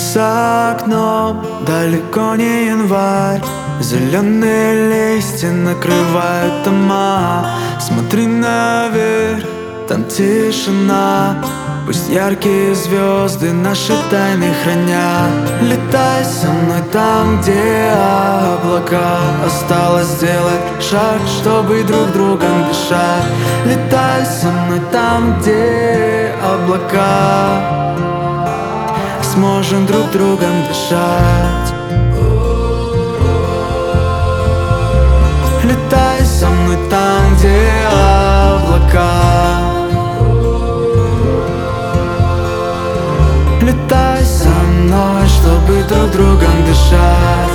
За окном далеко не январь, зеленые листья накрывают дома. Смотри наверх, там тишина. Пусть яркие звезды наши тайны хранят. Летай со мной там, где облака. Осталось сделать шаг, чтобы друг другом дышать. Летай со мной там, где облака. Сможем друг другом дышать. Летай со мной там, где облака. Летай со мной, чтобы друг другом дышать.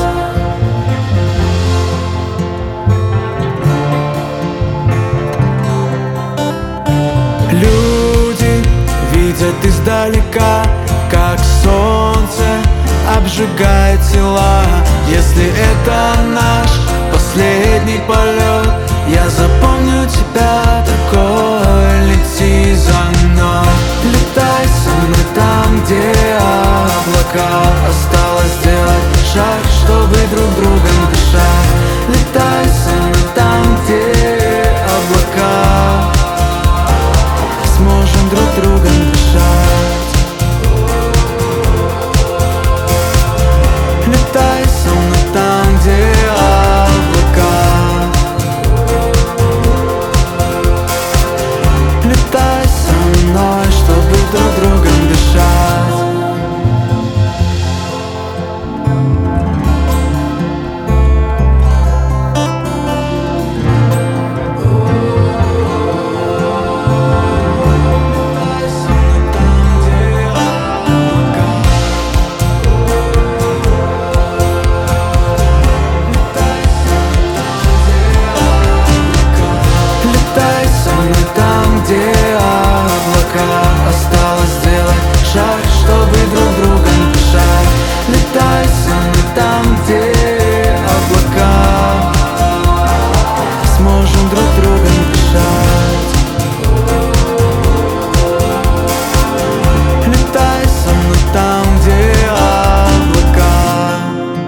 Люди видят издалека, как солнце обжигает тела. Если это наш последний полет, я запомню тебя такой. Лети за мной. Летай со мной там, где облака. Осталось сделать шаг, чтобы друг другом дышать. Летай со мной там, где облака. Сможем друг другом дышать. Летай со мной там, где облака. Летай со мной, чтобы друг другом дышать. Осталось сделать шаг, чтобы друг другом дышать. Летай со мной там, где облака. Сможем друг другом дышать. Летай со мной там, где облака.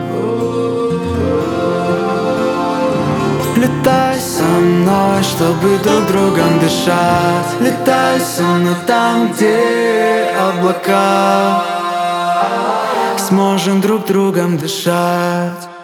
Летай со мной, чтобы друг другом дышать. Летай со мной там, где облака. Сможем друг другом дышать.